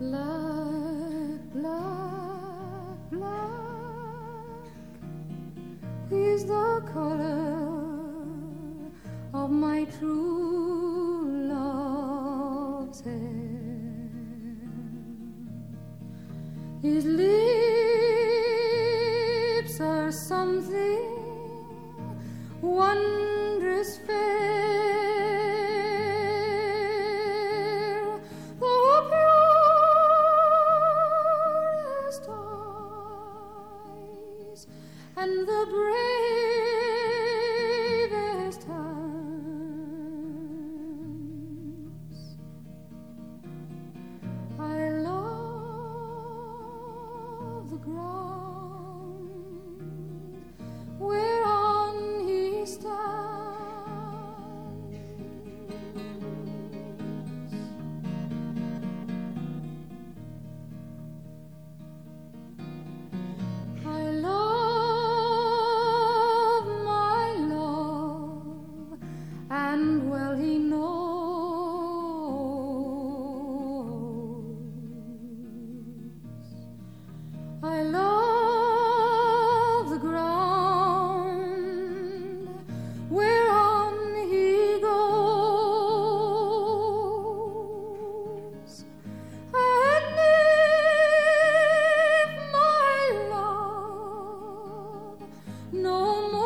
Black, black, black is the color of my true love's hair. His lips are something wondrous fair. And the bravest hands. I love the ground whereon he stands. I love and well he knows. I love the ground whereon he goes. And if my love no more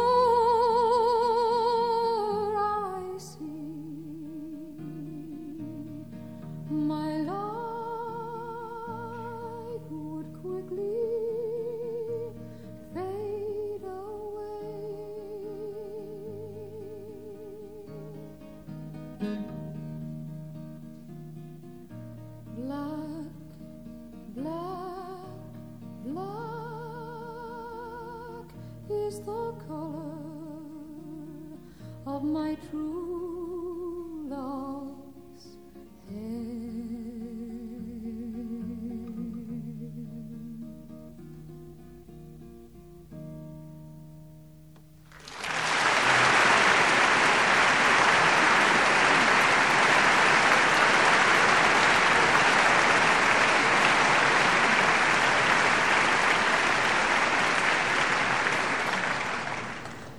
my life would quickly fade away. Black, black, black is the color of my true